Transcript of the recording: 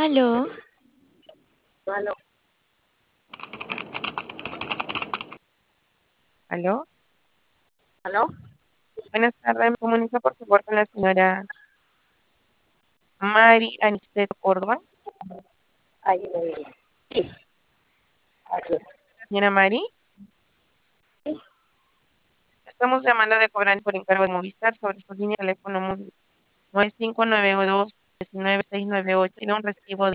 Aló, Aló, aló. aló. Buenas tardes, me comunico por favor con la señora Mari Aniceto Córdoba. Ahí sí, aquí. Señora Mari, Sí, estamos llamando de cobrar por encargo de Movistar sobre su línea de teléfono móvil 9592-19698. Tiene un recibo